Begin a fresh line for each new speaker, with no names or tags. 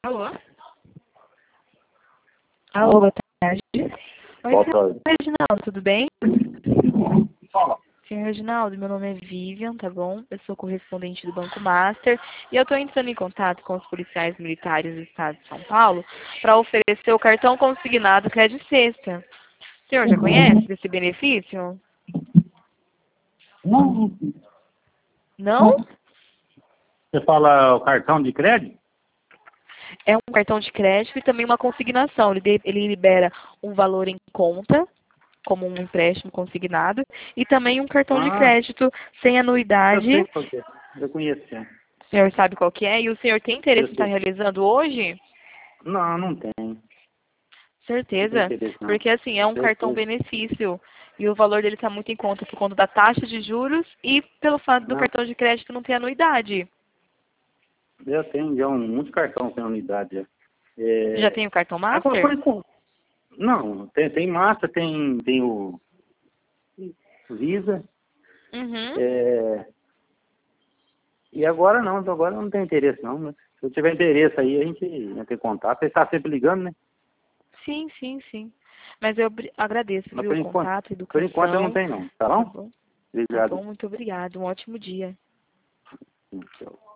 Alô? Alô, boa tarde. Oi,
Boa
senhor
tarde.
Reginaldo, tudo bem?
Fala.
Senhor Reginaldo, meu nome é Vivian, tá bom? Eu sou correspondente do Banco Master e eu estou entrando em contato com os policiais militares do estado de São Paulo para oferecer o cartão consignado Crédito Sexta. O senhor já conhece desse benefício?
Não.
Não?
Você fala o cartão de crédito?
É um cartão de crédito e também uma consignação. Ele libera um valor em conta, como um empréstimo consignado, e também um cartão de
Ah,
crédito sem
eu sei
anuidade.
qual que é. Eu conheço, sim.
O senhor sabe qual que é? E o senhor tem interesse
Eu
em estar
sei.
realizando hoje?
Não, não tem. Não tem
Certeza.
interesse, não.
Porque assim, é um cartão
Certeza.
benefício. E o valor dele está muito em conta por conta da taxa de juros e pelo fato do
Não,
cartão de crédito não ter anuidade.
eu tenho já muitos cartões sem unidade. Já.
Já tem o cartão
Agora,
Master?
por enquanto, não, tem massa, tem o Visa,
Uhum.
e agora não tem interesse, não. Mas se eu tiver interesse aí, a gente entra em contato. Você está sempre ligando, né?
Sim, sim, sim. Mas eu agradeço,
Mas
viu, o contato, a
por enquanto eu não
educação.
tenho, não. Tá
Tá
bom?
bom? Tá
Obrigado.
bom, muito obrigada. Um ótimo dia.
Tchau.